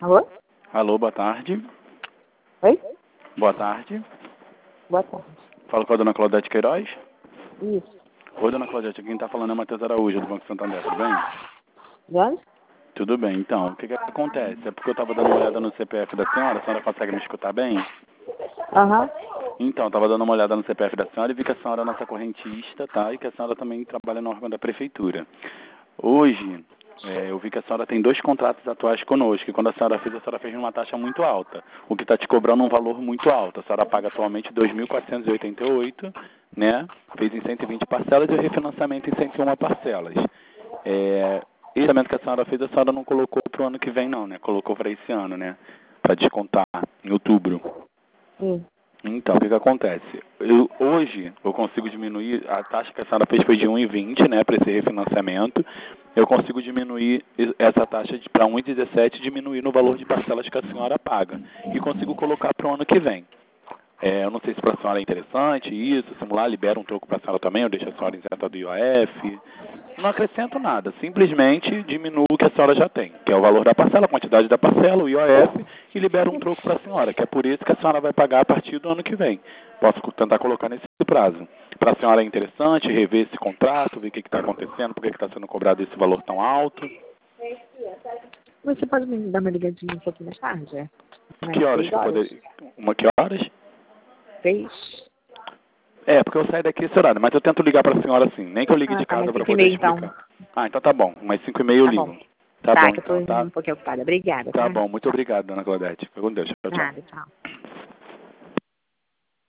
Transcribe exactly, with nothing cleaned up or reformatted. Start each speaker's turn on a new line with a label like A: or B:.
A: Alô?
B: Alô, boa tarde.
A: Oi?
B: Boa tarde.
A: Boa tarde.
B: Falo com a dona Claudete Queiroz.
A: Isso.
B: Oi, dona Claudete, quem está falando é Matheus Araújo, do Banco Santander, tudo bem?
A: De onde?
B: Tudo bem, então, o que que acontece? É porque eu estava dando uma olhada no C P F da senhora, a senhora consegue me escutar bem?
A: Aham.
B: Então, estava dando uma olhada no C P F da senhora e vi que a senhora é nossa correntista, tá? E que a senhora também trabalha no órgão da prefeitura. Hoje, é, eu vi que a senhora tem dois contratos atuais conosco, e quando a senhora fez, a senhora fez numa taxa muito alta, o que está te cobrando um valor muito alto. A senhora paga atualmente dois mil quatrocentos e oitenta e oito, né? Fez em cento e vinte parcelas e o refinanciamento em cento e uma parcelas. É, esse pagamento que a senhora fez, a senhora não colocou para o ano que vem, não, né? Colocou para esse ano, né? Para descontar em outubro.
A: Sim.
B: Então, o que que acontece? Eu, hoje, eu consigo diminuir, a taxa que a senhora fez foi de um vírgula vinte, né, para esse refinanciamento. Eu consigo diminuir essa taxa para um vírgula dezessete e diminuir no valor de parcelas que a senhora paga. E consigo colocar para o ano que vem. É, eu não sei se para a senhora é interessante isso, simular, libera um troco para a senhora também, eu deixo a senhora isenta do I O F. Não acrescento nada, simplesmente diminuo o que a senhora já tem, que é o valor da parcela, a quantidade da parcela, o I O F, e libero um troco para a senhora, que é por isso que a senhora vai pagar a partir do ano que vem. Posso tentar colocar nesse prazo. Para a senhora é interessante rever esse contrato, ver o que está acontecendo, por que está sendo cobrado esse valor tão alto.
A: Você pode me dar uma ligadinha um pouquinho mais tarde? É? Mais
B: Que horas
A: seis
B: que eu
A: horas?
B: poderia... Uma que horas?
A: Seis?
B: É, porque eu saio daqui esse horário, mas eu tento ligar para a senhora assim, nem que eu ligue
A: Ah,
B: de
A: tá.
B: casa
A: Mas
B: para
A: cinco e
B: poder
A: meia, então.
B: explicar. Ah, então tá bom, umas cinco e meia eu
A: Tá
B: ligo.
A: bom.
B: Tá
A: Tá,
B: bom
A: que eu tô
B: então, tá?
A: um pouquinho ocupada. Obrigada,
B: Tá
A: tá?
B: bom, muito obrigado, dona Claudete. Fica com Deus. Tchau, tchau.
A: Nada, tchau.